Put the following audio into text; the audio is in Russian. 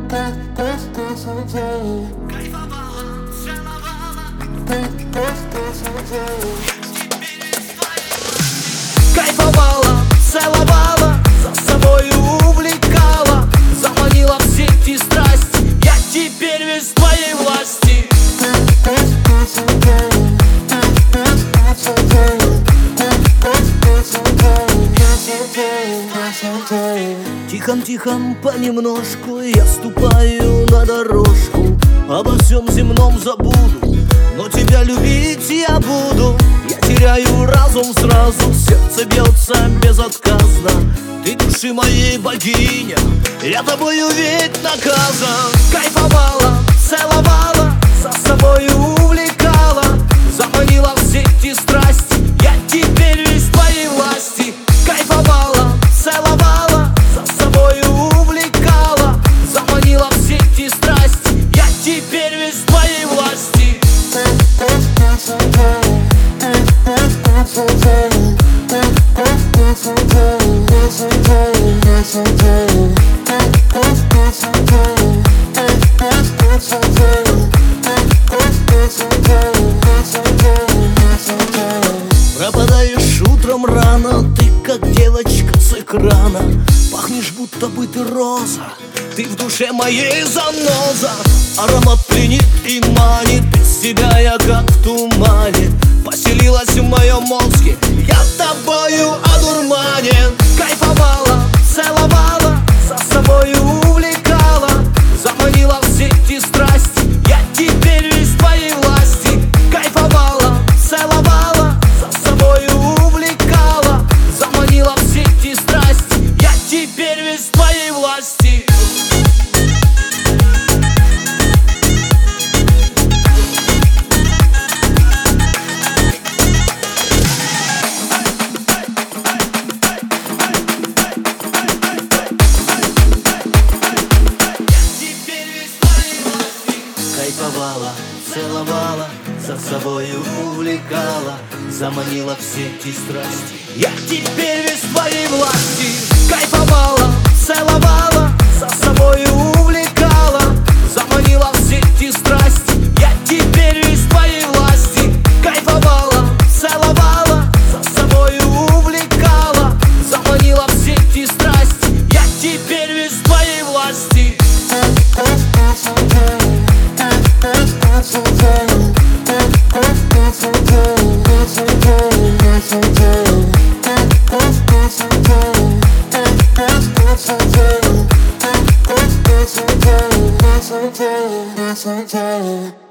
Кайфовала, целовала, за собой увлекала, заманила в сети страсти. Я теперь весь в твоей власти. Тихом-тихом понемножку я ступаю на дорожку, обо всем земном забуду, но тебя любить я буду. Я теряю разум сразу, сердце бьется безотказно. Ты души моей богиня, я тобою ведь наказан. Кайфовала, целовала, за собой увлекала, заманила в сети страсти. Я теперь весь в твоей власти. Кайфовала, целовала, за собой увлекала, заманила в сети страсти. Я теперь весь в твоей власти. Пропадаешь утром рано, ты как девочка с экрана. Пахнешь, будто бы ты роза, ты в душе моей заноза. Аромат пленит и манит, без тебя я как в тумане. Поселилась в моем мозге, я тобою одурманен. Кайфовала, целовала, за собой увлекала, заманила в сети страсти. Я теперь весь в твоей власти. Кайфовала, целовала, за собой увлекала, заманила в сети страсти. Я теперь весь в твоей власти. Кайфовала, целовала, за собой увлекала, заманила в сети страсти. Я теперь весь в твоей власти. Кайфовала, целовала, за собой увлекала, заманила в сети страсти. Я теперь весь в твоей власти. Кайфовала, целовала, за собой увлекала, заманила в сети страсти. Я теперь весь в твоей власти. That's okay.